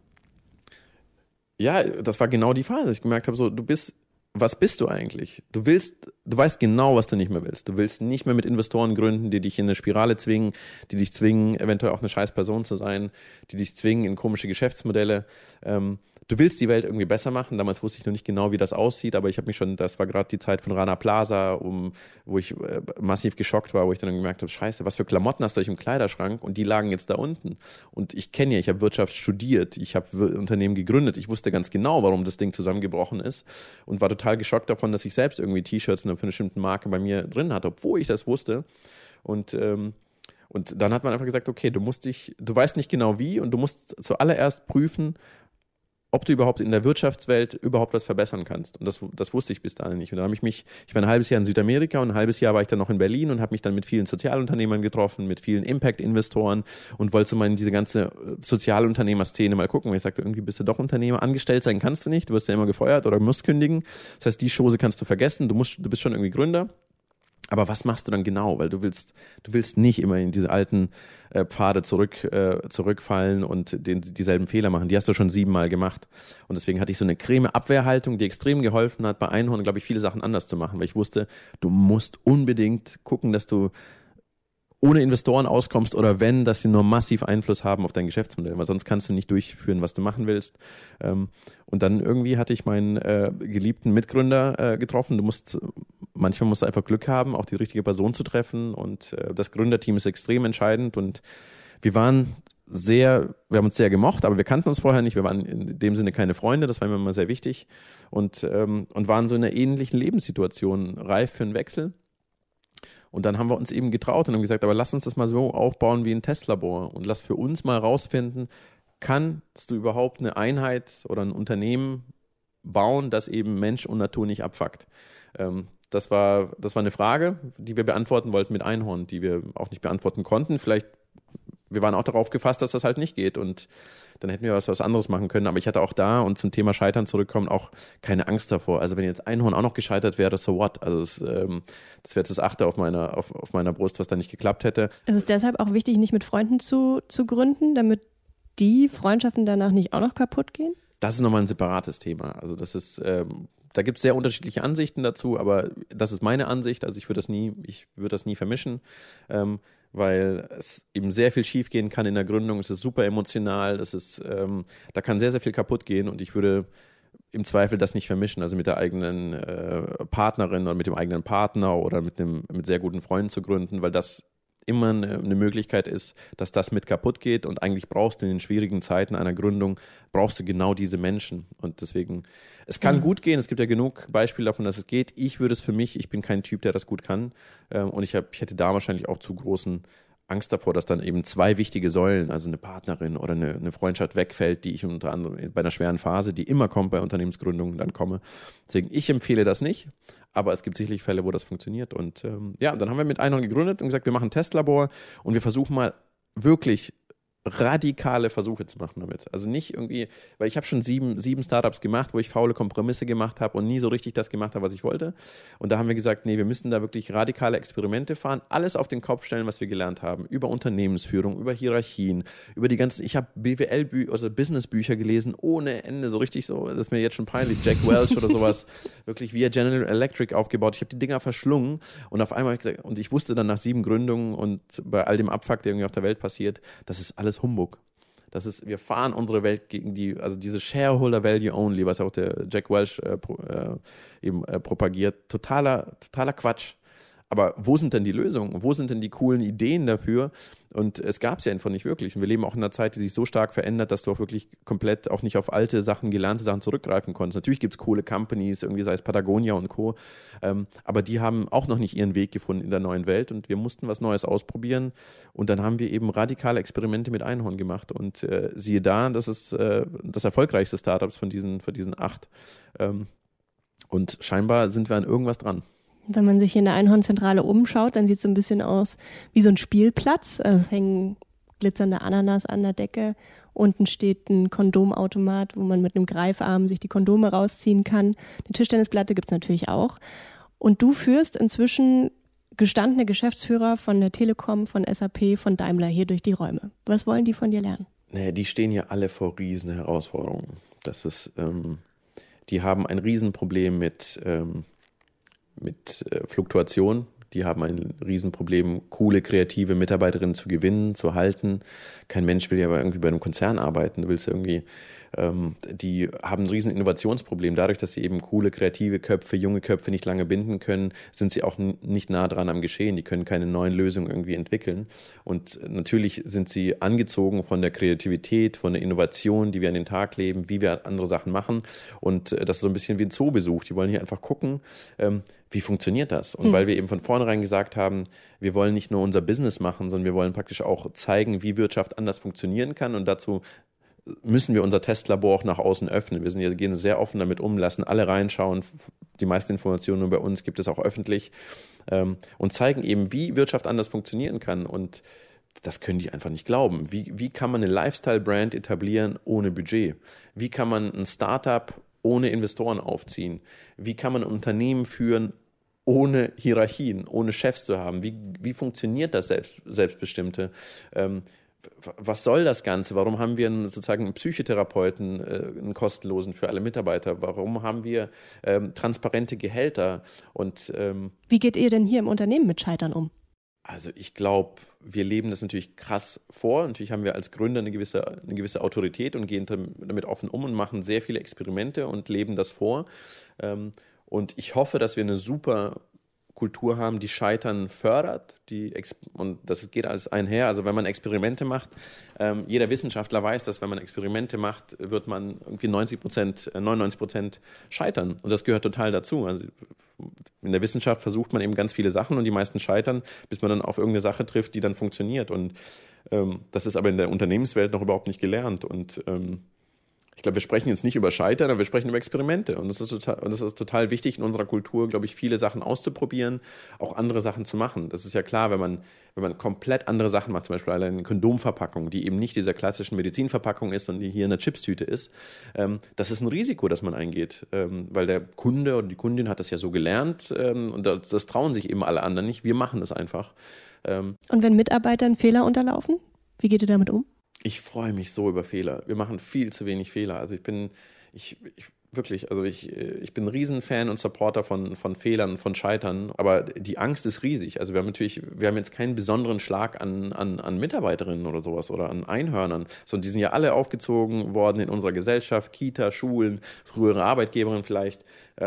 Ja, das war genau die Phase, dass ich gemerkt habe, so, du bist, was bist du eigentlich? Du willst, du weißt genau, was du nicht mehr willst. Du willst nicht mehr mit Investoren gründen, die dich in eine Spirale zwingen, die dich zwingen, eventuell auch eine scheiß Person zu sein, die dich zwingen in komische Geschäftsmodelle. Ähm, Du willst die Welt irgendwie besser machen. Damals wusste ich noch nicht genau, wie das aussieht, aber ich habe mich schon, das war gerade die Zeit von Rana Plaza, um, wo ich äh, massiv geschockt war, wo ich dann gemerkt habe, scheiße, was für Klamotten hast du euch im Kleiderschrank und die lagen jetzt da unten. Und ich kenne ja, ich habe Wirtschaft studiert, ich habe Unternehmen gegründet, ich wusste ganz genau, warum das Ding zusammengebrochen ist und war total geschockt davon, dass ich selbst irgendwie T-Shirts für eine bestimmte Marke bei mir drin hatte, obwohl ich das wusste. Und ähm, und dann hat man einfach gesagt, okay, du musst dich, du weißt nicht genau wie und du musst zuallererst prüfen, ob du überhaupt in der Wirtschaftswelt überhaupt was verbessern kannst. Und das, das wusste ich bis dahin nicht. Und dann habe ich mich, ich war ein halbes Jahr in Südamerika und ein halbes Jahr war ich dann noch in Berlin und habe mich dann mit vielen Sozialunternehmern getroffen, mit vielen Impact-Investoren und wollte so mal in diese ganze Sozialunternehmer-Szene mal gucken. Weil ich sagte, irgendwie bist du doch Unternehmer, angestellt sein kannst du nicht, du wirst ja immer gefeuert oder musst kündigen. Das heißt, die Chose kannst du vergessen, du musst, du bist schon irgendwie Gründer. Aber was machst du dann genau? Weil du willst, du willst nicht immer in diese alten äh, Pfade zurück, äh, zurückfallen und den, dieselben Fehler machen. Die hast du schon siebenmal gemacht. Und deswegen hatte ich so eine creme Abwehrhaltung, die extrem geholfen hat, bei Einhorn, glaube ich, viele Sachen anders zu machen. Weil ich wusste, du musst unbedingt gucken, dass du ohne Investoren auskommst oder wenn, dass sie nur massiv Einfluss haben auf dein Geschäftsmodell, weil sonst kannst du nicht durchführen, was du machen willst. Und dann irgendwie hatte ich meinen äh, geliebten Mitgründer äh, getroffen. Du musst, manchmal musst du einfach Glück haben, auch die richtige Person zu treffen und äh, das Gründerteam ist extrem entscheidend und wir waren sehr, wir haben uns sehr gemocht, aber wir kannten uns vorher nicht, wir waren in dem Sinne keine Freunde, das war mir immer sehr wichtig und, ähm, und waren so in einer ähnlichen Lebenssituation, reif für einen Wechsel. Und dann haben wir uns eben getraut und haben gesagt, aber lass uns das mal so aufbauen wie ein Testlabor und lass für uns mal rausfinden, kannst du überhaupt eine Einheit oder ein Unternehmen bauen, das eben Mensch und Natur nicht abfuckt? Ähm, das war, das war eine Frage, die wir beantworten wollten mit Einhorn, die wir auch nicht beantworten konnten. Vielleicht, wir waren auch darauf gefasst, dass das halt nicht geht und dann hätten wir was, was anderes machen können. Aber ich hatte auch da und zum Thema Scheitern zurückkommen auch keine Angst davor. Also wenn jetzt Einhorn auch noch gescheitert wäre, so what? Also das, ähm, das wäre jetzt das Achte auf meiner, auf, auf meiner Brust, was da nicht geklappt hätte. Es ist deshalb auch wichtig, nicht mit Freunden zu, zu gründen, damit die Freundschaften danach nicht auch noch kaputt gehen? Das ist nochmal ein separates Thema. Also das ist, ähm, da gibt es sehr unterschiedliche Ansichten dazu, aber das ist meine Ansicht. Also ich würde das nie, ich würde das nie vermischen, ähm, weil es eben sehr viel schiefgehen kann in der Gründung. Es ist super emotional, das ist, ähm, da kann sehr, sehr viel kaputt gehen und ich würde im Zweifel das nicht vermischen, also mit der eigenen äh, Partnerin oder mit dem eigenen Partner oder mit einem mit sehr guten Freunden zu gründen, weil das immer eine, eine Möglichkeit ist, dass das mit kaputt geht und eigentlich brauchst du in den schwierigen Zeiten einer Gründung, brauchst du genau diese Menschen und deswegen, es kann ja. gut gehen, es gibt ja genug Beispiele davon, dass es geht. Ich würde es für mich, ich bin kein Typ, der das gut kann und ich, hab, ich hätte da wahrscheinlich auch zu großen Angst davor, dass dann eben zwei wichtige Säulen, also eine Partnerin oder eine, eine Freundschaft wegfällt, die ich unter anderem bei einer schweren Phase, die immer kommt bei Unternehmensgründungen, dann komme. Deswegen, ich empfehle das nicht, aber es gibt sicherlich Fälle, wo das funktioniert. Und ähm, ja, dann haben wir mit Einhorn gegründet und gesagt, wir machen ein Testlabor und wir versuchen mal wirklich radikale Versuche zu machen damit. Also nicht irgendwie, weil ich habe schon sieben, sieben Startups gemacht, wo ich faule Kompromisse gemacht habe und nie so richtig das gemacht habe, was ich wollte. Und da haben wir gesagt, nee, wir müssen da wirklich radikale Experimente fahren, alles auf den Kopf stellen, was wir gelernt haben, über Unternehmensführung, über Hierarchien, über die ganzen, ich habe B W L-Bücher, also Businessbücher gelesen, ohne Ende, so richtig so, das ist mir jetzt schon peinlich, Jack Welch oder sowas, wirklich via General Electric aufgebaut. Ich habe die Dinger verschlungen und auf einmal, gesagt, und ich wusste dann nach sieben Gründungen und bei all dem Abfuck, der irgendwie auf der Welt passiert, das ist alles Humbug. Das ist, wir fahren unsere Welt gegen die, also diese Shareholder Value Only, was auch der Jack Welch äh, pro, äh, eben äh, propagiert, totaler, totaler Quatsch. Aber wo sind denn die Lösungen? Wo sind denn die coolen Ideen dafür? Und es gab es ja einfach nicht wirklich. Und wir leben auch in einer Zeit, die sich so stark verändert, dass du auch wirklich komplett auch nicht auf alte Sachen, gelernte Sachen zurückgreifen konntest. Natürlich gibt es coole Companies, irgendwie sei es Patagonia und Co. Ähm, aber die haben auch noch nicht ihren Weg gefunden in der neuen Welt. Und wir mussten was Neues ausprobieren. Und dann haben wir eben radikale Experimente mit Einhorn gemacht. Und äh, siehe da, das ist äh, das erfolgreichste Startups von diesen, von diesen acht. Ähm, und scheinbar sind wir an irgendwas dran. Wenn man sich hier in der Einhornzentrale umschaut, dann sieht es so ein bisschen aus wie so ein Spielplatz. Also es hängen glitzernde Ananas an der Decke. Unten steht ein Kondomautomat, wo man mit einem Greifarm sich die Kondome rausziehen kann. Eine Tischtennisplatte gibt es natürlich auch. Und du führst inzwischen gestandene Geschäftsführer von der Telekom, von S A P, von Daimler hier durch die Räume. Was wollen die von dir lernen? Naja, die stehen hier alle vor riesen Herausforderungen. Das ist, ähm, die haben ein Riesenproblem mit ähm, mit äh, Fluktuation. Die haben ein Riesenproblem, coole, kreative Mitarbeiterinnen zu gewinnen, zu halten. Kein Mensch will ja aber irgendwie bei einem Konzern arbeiten. Du willst irgendwie, ähm, die haben ein riesen Innovationsproblem. Dadurch, dass sie eben coole, kreative Köpfe, junge Köpfe nicht lange binden können, sind sie auch n- nicht nah dran am Geschehen. Die können keine neuen Lösungen irgendwie entwickeln. Und natürlich sind sie angezogen von der Kreativität, von der Innovation, die wir an den Tag leben, wie wir andere Sachen machen. Und äh, das ist so ein bisschen wie ein Zoobesuch. Die wollen hier einfach gucken, ähm, wie funktioniert das? Und mhm. weil wir eben von vornherein gesagt haben, wir wollen nicht nur unser Business machen, sondern wir wollen praktisch auch zeigen, wie Wirtschaft anders funktionieren kann und dazu müssen wir unser Testlabor auch nach außen öffnen. Wir sind ja, gehen sehr offen damit um, lassen alle reinschauen. Die meisten Informationen bei uns gibt es auch öffentlich ähm, und zeigen eben, wie Wirtschaft anders funktionieren kann. Und das können die einfach nicht glauben. Wie, wie kann man eine Lifestyle-Brand etablieren ohne Budget? Wie kann man ein Startup ohne Investoren aufziehen? Wie kann man ein Unternehmen führen ohne Hierarchien, ohne Chefs zu haben? Wie, wie funktioniert das Selbst, Selbstbestimmte? Ähm, was soll das Ganze? Warum haben wir einen, sozusagen einen Psychotherapeuten, äh, einen kostenlosen für alle Mitarbeiter? Warum haben wir ähm, transparente Gehälter? Und ähm, wie geht ihr denn hier im Unternehmen mit Scheitern um? Also ich glaube, wir leben das natürlich krass vor. Natürlich haben wir als Gründer eine gewisse, eine gewisse Autorität und gehen damit offen um und machen sehr viele Experimente und leben das vor. Ähm, und ich hoffe, dass wir eine super Kultur haben, die Scheitern fördert, die und das geht alles einher. Also wenn man Experimente macht, ähm, jeder Wissenschaftler weiß, dass wenn man Experimente macht, wird man irgendwie neunzig Prozent, neunundneunzig Prozent scheitern und das gehört total dazu. Also in der Wissenschaft versucht man eben ganz viele Sachen und die meisten scheitern, bis man dann auf irgendeine Sache trifft, die dann funktioniert und ähm, das ist aber in der Unternehmenswelt noch überhaupt nicht gelernt und ähm, ich glaube, wir sprechen jetzt nicht über Scheitern, aber wir sprechen über Experimente. Und das ist total, und das ist total wichtig in unserer Kultur, glaube ich, viele Sachen auszuprobieren, auch andere Sachen zu machen. Das ist ja klar, wenn man, wenn man komplett andere Sachen macht, zum Beispiel eine Kondomverpackung, die eben nicht dieser klassischen Medizinverpackung ist und die hier in der Chipstüte ist, ähm, das ist ein Risiko, das man eingeht. Ähm, weil der Kunde oder die Kundin hat das ja so gelernt ähm, und das, das trauen sich eben alle anderen nicht. Wir machen das einfach. Ähm, und wenn Mitarbeitern Fehler unterlaufen, wie geht ihr damit um? Ich freue mich so über Fehler. Wir machen viel zu wenig Fehler. Also ich bin, ich, ich wirklich, also ich, ich bin ein Riesenfan und Supporter von, von Fehlern, von Scheitern. Aber die Angst ist riesig. Also wir haben natürlich, wir haben jetzt keinen besonderen Schlag an, an, an Mitarbeiterinnen oder sowas oder an Einhörnern, sondern die sind ja alle aufgezogen worden in unserer Gesellschaft, Kita, Schulen, frühere Arbeitgeberinnen vielleicht.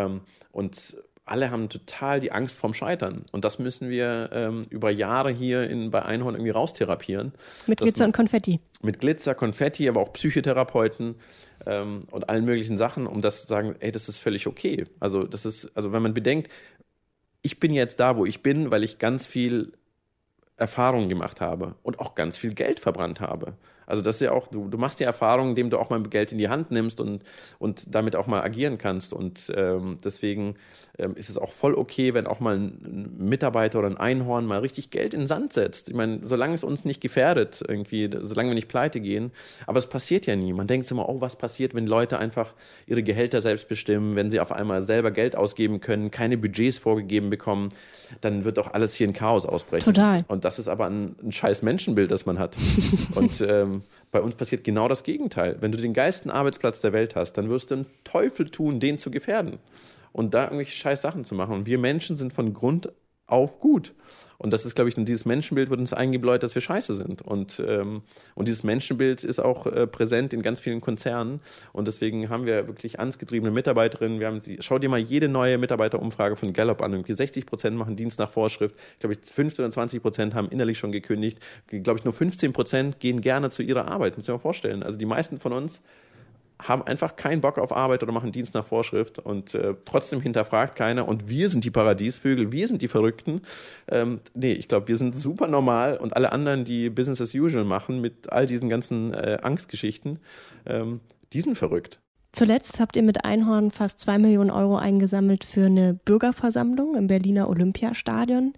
Und alle haben total die Angst vorm Scheitern. Und das müssen wir ähm, über Jahre hier in, bei Einhorn irgendwie raustherapieren. Mit Glitzer und Konfetti. Mit Glitzer, Konfetti, aber auch Psychotherapeuten ähm, und allen möglichen Sachen, um das zu sagen, ey, das ist völlig okay. Also das ist, also wenn man bedenkt, ich bin jetzt da, wo ich bin, weil ich ganz viel Erfahrung gemacht habe und auch ganz viel Geld verbrannt habe. Also das ist ja auch, du, du machst die Erfahrung, indem du auch mal Geld in die Hand nimmst und, und damit auch mal agieren kannst. Und ähm, deswegen ähm, ist es auch voll okay, wenn auch mal ein Mitarbeiter oder ein Einhorn mal richtig Geld in den Sand setzt. Ich meine, solange es uns nicht gefährdet, irgendwie, solange wir nicht pleite gehen. Aber es passiert ja nie. Man denkt immer, oh, was passiert, wenn Leute einfach ihre Gehälter selbst bestimmen, wenn sie auf einmal selber Geld ausgeben können, keine Budgets vorgegeben bekommen, dann wird doch alles hier in Chaos ausbrechen. Total. Und das ist aber ein, ein scheiß Menschenbild, das man hat. Und ähm, bei uns passiert genau das Gegenteil. Wenn du den geilsten Arbeitsplatz der Welt hast, dann wirst du einen Teufel tun, den zu gefährden und da irgendwelche scheiß Sachen zu machen. Und wir Menschen sind von Grund auf gut. Und das ist, glaube ich, dieses Menschenbild wird uns eingebläut, dass wir scheiße sind. Und, ähm, und dieses Menschenbild ist auch äh, präsent in ganz vielen Konzernen. Und deswegen haben wir wirklich angstgetriebene Mitarbeiterinnen. Wir haben sie, schau dir mal jede neue Mitarbeiterumfrage von Gallup an. Irgendwie sechzig Prozent machen Dienst nach Vorschrift. Ich glaube, fünfzehn oder zwanzig Prozent haben innerlich schon gekündigt. Ich glaube, ich nur fünfzehn Prozent gehen gerne zu ihrer Arbeit. Muss ich mir vorstellen. Also die meisten von uns haben einfach keinen Bock auf Arbeit oder machen Dienst nach Vorschrift und äh, trotzdem hinterfragt keiner und wir sind die Paradiesvögel, wir sind die Verrückten. Ähm, nee, ich glaube, wir sind super normal und alle anderen, die Business as usual machen mit all diesen ganzen äh, Angstgeschichten, ähm, die sind verrückt. Zuletzt habt ihr mit Einhorn fast zwei Millionen Euro eingesammelt für eine Bürgerversammlung im Berliner Olympiastadion.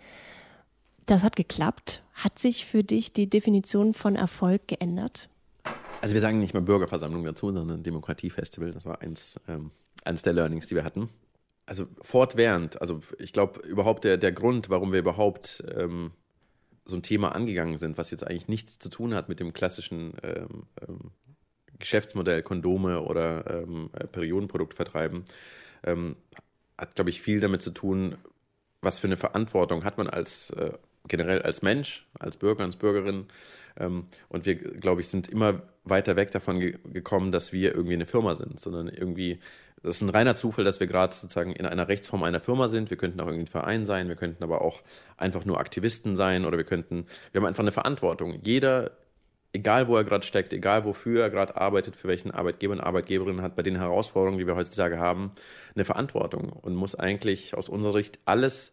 Das hat geklappt. Hat sich für dich die Definition von Erfolg geändert? Also wir sagen nicht mal Bürgerversammlung dazu, sondern Demokratiefestival. Das war eins, ähm, eins der Learnings, die wir hatten. Also fortwährend, also ich glaube überhaupt der, der Grund, warum wir überhaupt ähm, so ein Thema angegangen sind, was jetzt eigentlich nichts zu tun hat mit dem klassischen ähm, ähm, Geschäftsmodell Kondome oder ähm, Periodenprodukt vertreiben, ähm, hat, glaube ich, viel damit zu tun, was für eine Verantwortung hat man als äh, generell als Mensch, als Bürger, als Bürgerin. Ähm, und wir, glaube ich, sind immer weiter weg davon ge- gekommen, dass wir irgendwie eine Firma sind, sondern irgendwie, das ist ein reiner Zufall, dass wir gerade sozusagen in einer Rechtsform einer Firma sind. Wir könnten auch irgendwie ein Verein sein, wir könnten aber auch einfach nur Aktivisten sein oder wir könnten, wir haben einfach eine Verantwortung. Jeder, egal wo er gerade steckt, egal wofür er gerade arbeitet, für welchen Arbeitgeber und Arbeitgeberin, hat bei den Herausforderungen, die wir heutzutage haben, eine Verantwortung und muss eigentlich aus unserer Sicht alles,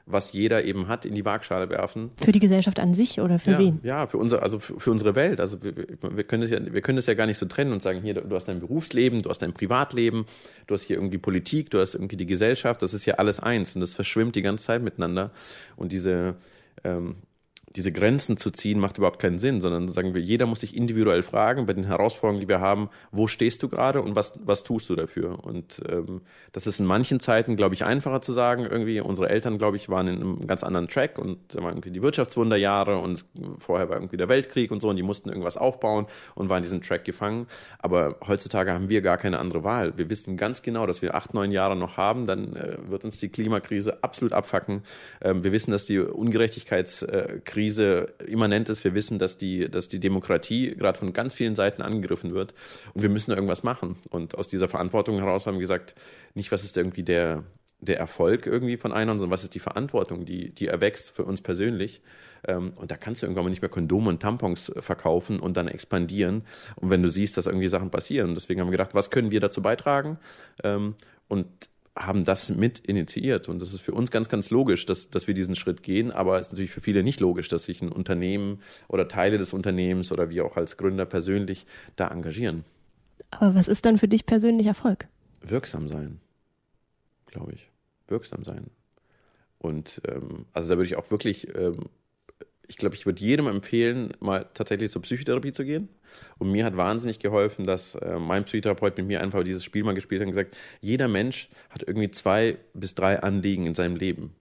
was jeder eben hat, in die Waagschale werfen. Für die Gesellschaft an sich oder für ja, wen? Ja, für unsere, also für, für unsere Welt. Also wir, wir können das ja, wir können das ja gar nicht so trennen und sagen, hier, du hast dein Berufsleben, du hast dein Privatleben, du hast hier irgendwie Politik, du hast irgendwie die Gesellschaft, das ist ja alles eins und das verschwimmt die ganze Zeit miteinander. Und diese, ähm, diese Grenzen zu ziehen, macht überhaupt keinen Sinn, sondern sagen wir, jeder muss sich individuell fragen, bei den Herausforderungen, die wir haben, wo stehst du gerade und was, was tust du dafür? Und ähm, das ist in manchen Zeiten, glaube ich, einfacher zu sagen. Irgendwie, unsere Eltern, glaube ich, waren in einem ganz anderen Track und da waren irgendwie die Wirtschaftswunderjahre und vorher war irgendwie der Weltkrieg und so und die mussten irgendwas aufbauen und waren in diesem Track gefangen. Aber heutzutage haben wir gar keine andere Wahl. Wir wissen ganz genau, dass wir acht, neun Jahre noch haben, dann äh, wird uns die Klimakrise absolut abfacken. Ähm, wir wissen, dass die Ungerechtigkeitskrise Krise immanent ist. Wir wissen, dass die, dass die Demokratie gerade von ganz vielen Seiten angegriffen wird und wir müssen da irgendwas machen. Und aus dieser Verantwortung heraus haben wir gesagt, nicht was ist irgendwie der, der Erfolg irgendwie von Einhorn, sondern was ist die Verantwortung, die, die erwächst für uns persönlich. Und da kannst du irgendwann mal nicht mehr Kondome und Tampons verkaufen und dann expandieren. Und wenn du siehst, dass irgendwie Sachen passieren. Deswegen haben wir gedacht, was können wir dazu beitragen? Und haben das mit initiiert. Und das ist für uns ganz, ganz logisch, dass, dass wir diesen Schritt gehen. Aber es ist natürlich für viele nicht logisch, dass sich ein Unternehmen oder Teile des Unternehmens oder wir auch als Gründer persönlich da engagieren. Aber was ist dann für dich persönlich Erfolg? Wirksam sein, glaube ich. Wirksam sein. Und ähm, also da würde ich auch wirklich, ähm, ich glaube, ich würde jedem empfehlen, mal tatsächlich zur Psychotherapie zu gehen. Und mir hat wahnsinnig geholfen, dass äh, mein Psychotherapeut mit mir einfach dieses Spiel mal gespielt hat und gesagt, jeder Mensch hat irgendwie zwei bis drei Anliegen in seinem Leben.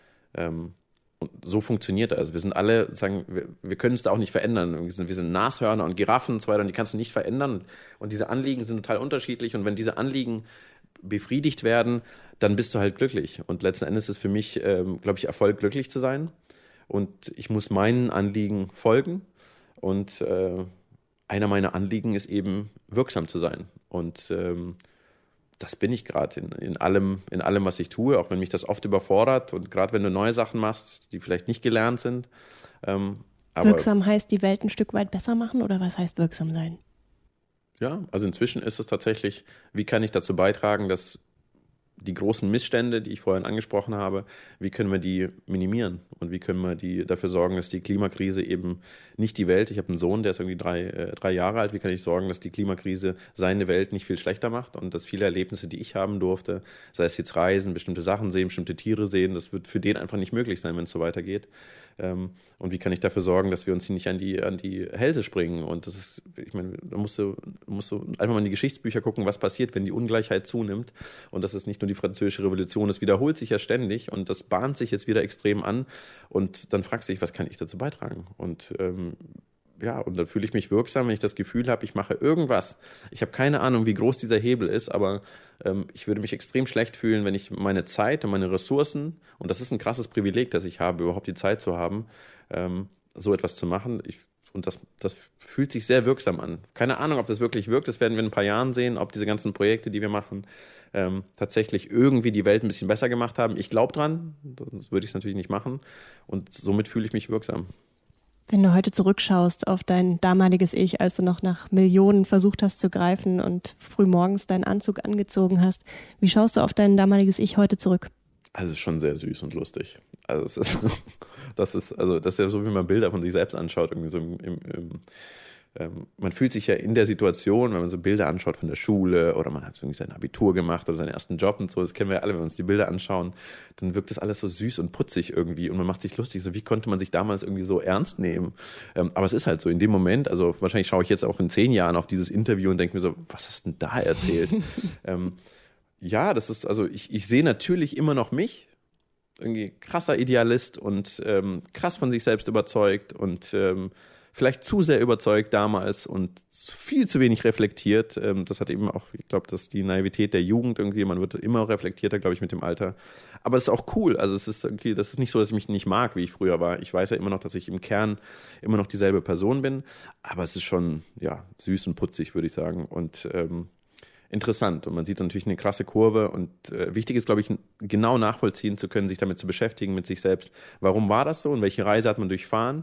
Ähm, und so funktioniert das. Also wir sind alle, sagen, wir, wir können es da auch nicht verändern. Wir sind, wir sind Nashörner und Giraffen und so weiter und die kannst du nicht verändern. Und diese Anliegen sind total unterschiedlich. Und wenn diese Anliegen befriedigt werden, dann bist du halt glücklich. Und letzten Endes ist für mich, ähm, glaube ich, Erfolg, glücklich zu sein. Und ich muss meinen Anliegen folgen. Und äh, einer meiner Anliegen ist eben, wirksam zu sein. Und ähm, das bin ich gerade in, in, allem, in allem, was ich tue, auch wenn mich das oft überfordert. Und gerade wenn du neue Sachen machst, die vielleicht nicht gelernt sind. Ähm, aber wirksam heißt, die Welt ein Stück weit besser machen? Oder was heißt wirksam sein? Ja, also inzwischen ist es tatsächlich, wie kann ich dazu beitragen, dass die großen Missstände, die ich vorhin angesprochen habe, wie können wir die minimieren und wie können wir die dafür sorgen, dass die Klimakrise eben nicht die Welt, ich habe einen Sohn, der ist irgendwie drei, äh, drei Jahre alt, wie kann ich sorgen, dass die Klimakrise seine Welt nicht viel schlechter macht und dass viele Erlebnisse, die ich haben durfte, sei es jetzt Reisen, bestimmte Sachen sehen, bestimmte Tiere sehen, das wird für den einfach nicht möglich sein, wenn es so weitergeht. Ähm, und wie kann ich dafür sorgen, dass wir uns nicht an die, an die Hälse springen und das ist, ich meine, da musst du, musst du einfach mal in die Geschichtsbücher gucken, was passiert, wenn die Ungleichheit zunimmt und das ist nicht nur die französische Revolution, es wiederholt sich ja ständig und das bahnt sich jetzt wieder extrem an und dann fragst du dich, was kann ich dazu beitragen? Und ähm, ja, und dann fühle ich mich wirksam, wenn ich das Gefühl habe, ich mache irgendwas. Ich habe keine Ahnung, wie groß dieser Hebel ist, aber ähm, ich würde mich extrem schlecht fühlen, wenn ich meine Zeit und meine Ressourcen, und das ist ein krasses Privileg, dass ich habe, überhaupt die Zeit zu haben, ähm, so etwas zu machen. Ich Und das, das fühlt sich sehr wirksam an. Keine Ahnung, ob das wirklich wirkt. Das werden wir in ein paar Jahren sehen, ob diese ganzen Projekte, die wir machen, ähm, tatsächlich irgendwie die Welt ein bisschen besser gemacht haben. Ich glaube dran, sonst würde ich es natürlich nicht machen. Und somit fühle ich mich wirksam. Wenn du heute zurückschaust auf dein damaliges Ich, als du noch nach Millionen versucht hast zu greifen und frühmorgens deinen Anzug angezogen hast, wie schaust du auf dein damaliges Ich heute zurück? Also es ist schon sehr süß und lustig. Also es ist, das ist, also das ist ja so, wie man Bilder von sich selbst anschaut, irgendwie so im, im, im ähm, man fühlt sich ja in der Situation, wenn man so Bilder anschaut von der Schule oder man hat so irgendwie sein Abitur gemacht oder seinen ersten Job und so, das kennen wir ja alle, wenn wir uns die Bilder anschauen, dann wirkt das alles so süß und putzig irgendwie und man macht sich lustig, so wie konnte man sich damals irgendwie so ernst nehmen? Ähm, aber es ist halt so, in dem Moment, also wahrscheinlich schaue ich jetzt auch in zehn Jahren auf dieses Interview und denke mir so, was hast du denn da erzählt? ähm, ja, das ist, also ich, ich sehe natürlich immer noch mich, irgendwie krasser Idealist und ähm, krass von sich selbst überzeugt und ähm, vielleicht zu sehr überzeugt damals und viel zu wenig reflektiert. Ähm, das hat eben auch, ich glaube, das ist die Naivität der Jugend irgendwie, man wird immer reflektierter, glaube ich, mit dem Alter. Aber es ist auch cool, also es ist irgendwie, das ist nicht so, dass ich mich nicht mag, wie ich früher war. Ich weiß ja immer noch, dass ich im Kern immer noch dieselbe Person bin, aber es ist schon, ja, süß und putzig, würde ich sagen und ähm, interessant und man sieht natürlich eine krasse Kurve und äh, wichtig ist, glaube ich, genau nachvollziehen zu können, sich damit zu beschäftigen, mit sich selbst. Warum war das so und welche Reise hat man durchfahren?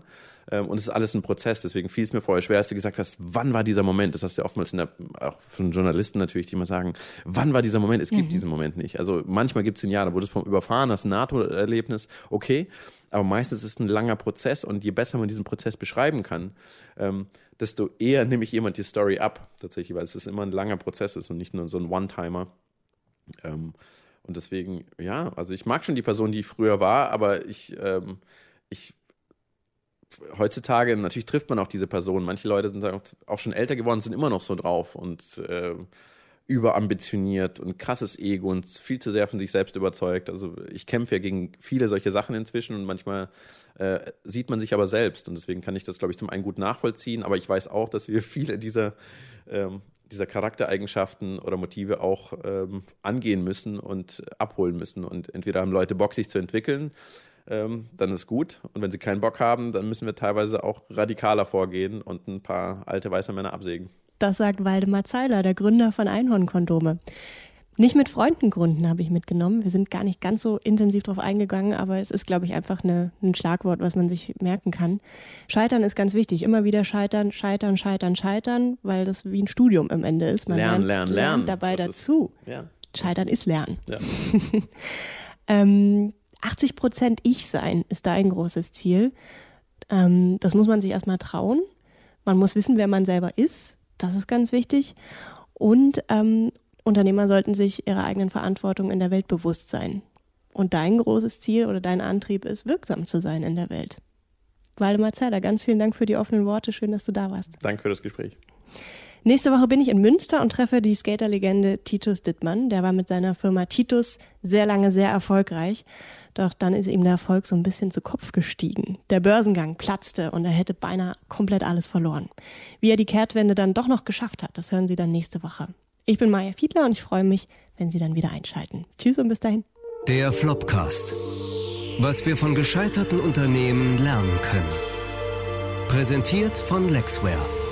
Ähm, und es ist alles ein Prozess. Deswegen fiel es mir vorher schwer, als du gesagt hast, wann war dieser Moment? Das hast du ja oftmals in der, auch von Journalisten natürlich, die immer sagen, wann war dieser Moment? Es gibt mhm. diesen Moment nicht. Also manchmal gibt es ein Jahr, da wurde es vom Überfahren, hast ein NATO-Erlebnis, okay. Aber meistens ist es ein langer Prozess und je besser man diesen Prozess beschreiben kann, ähm, desto eher nehme ich jemand die Story ab, tatsächlich, weil es ist immer ein langer Prozess ist und nicht nur so ein One-Timer. Ähm, und deswegen, ja, also ich mag schon die Person, die ich früher war, aber ich, ähm, ich heutzutage, natürlich trifft man auch diese Person. Manche Leute sind auch schon älter geworden, sind immer noch so drauf und äh, überambitioniert und krasses Ego und viel zu sehr von sich selbst überzeugt. Also ich kämpfe ja gegen viele solche Sachen inzwischen und manchmal äh, sieht man sich aber selbst und deswegen kann ich das, glaube ich, zum einen gut nachvollziehen, aber ich weiß auch, dass wir viele dieser, ähm, dieser Charaktereigenschaften oder Motive auch ähm, angehen müssen und abholen müssen und entweder haben Leute Bock, sich zu entwickeln, ähm, dann ist gut und wenn sie keinen Bock haben, dann müssen wir teilweise auch radikaler vorgehen und ein paar alte weiße Männer absägen. Das sagt Waldemar Zeiler, der Gründer von Einhornkondome. Nicht mit Freunden gründen habe ich mitgenommen. Wir sind gar nicht ganz so intensiv drauf eingegangen, aber es ist, glaube ich, einfach eine, ein Schlagwort, was man sich merken kann. Scheitern ist ganz wichtig. Immer wieder scheitern, scheitern, scheitern, scheitern, weil das wie ein Studium am Ende ist. Man lernen, lernt, lernen, lernt lernen. dabei das dazu. Ist, ja. Scheitern ist Lernen. Ja. ähm, achtzig Prozent Ich-Sein ist da ein großes Ziel. Ähm, das muss man sich erstmal trauen. Man muss wissen, wer man selber ist. Das ist ganz wichtig. Und ähm, Unternehmer sollten sich ihrer eigenen Verantwortung in der Welt bewusst sein. Und dein großes Ziel oder dein Antrieb ist, wirksam zu sein in der Welt. Waldemar Zeiler, ganz vielen Dank für die offenen Worte. Schön, dass du da warst. Danke für das Gespräch. Nächste Woche bin ich in Münster und treffe die Skaterlegende Titus Dittmann. Der war mit seiner Firma Titus sehr lange sehr erfolgreich. Doch dann ist ihm der Erfolg so ein bisschen zu Kopf gestiegen. Der Börsengang platzte und er hätte beinahe komplett alles verloren. Wie er die Kehrtwende dann doch noch geschafft hat, das hören Sie dann nächste Woche. Ich bin Maja Fiedler und ich freue mich, wenn Sie dann wieder einschalten. Tschüss und bis dahin. Der Flopcast. Was wir von gescheiterten Unternehmen lernen können. Präsentiert von Lexware.